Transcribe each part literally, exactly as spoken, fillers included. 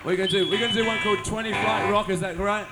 We're gonna do we're gonna do one called twenty Flight Rock, is that right?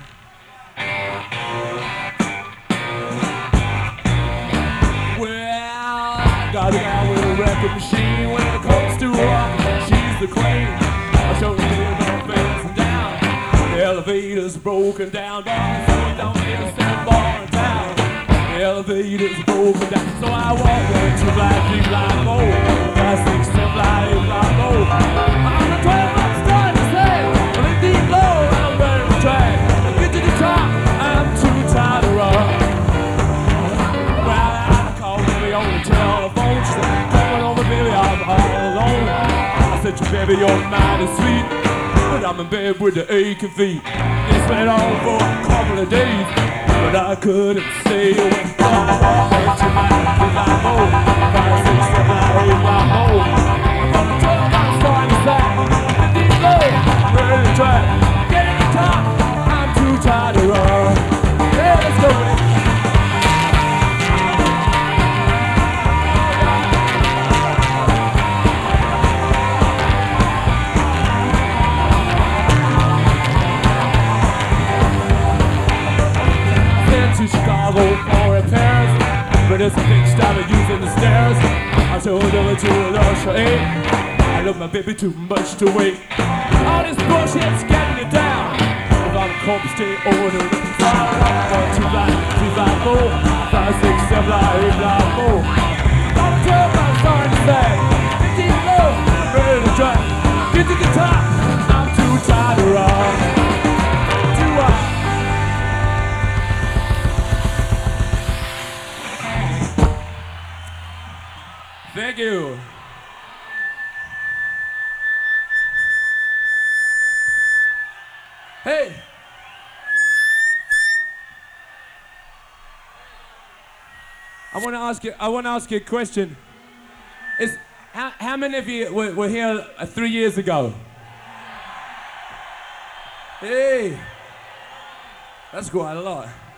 Well, I got a guy with a record machine. When it comes to rock, she's the queen. I show you no facing down. The elevator's broken down, down, so don't get a step bar in town. The elevator's broken down, so I walk one, two, five, three, five, four, five, six, seven, eight, five, four. I'm a twelve, I'm starting to say, but it's deep low, I'm ready to try. I get to the top, I'm too tired to run. Well, I called baby on the telephone, she said, coming over, baby, I'm all alone. I said, baby, you're mighty sweet, but I'm in bed with the aching feet. It's been on for a couple of days, but I couldn't stay away. Five, six, seven, eight, nine more. I'm the twelve, I'm starting to say, fifteen low, ready to try. Get in the top, I'm too tired to run. Yeah, let's go, baby. To Chicago for repairs, but it's a big started using the stairs. I told her to Lusher eight. I love my baby too much to wait. All this bullshit's getting it down. If I'm a corpse, stay over the fire. One, two, five, three, five, four, five, six, seven, eight, nine, four. I'm twelve, I'm starting to say, fifteen low, I'm ready to try. Get to the top, I'm too tired to run. Too hot. Thank you. Hey. I want to ask you. I want to ask you a question. Is how, how many of you were, were here uh, three years ago? Hey. That's quite a lot.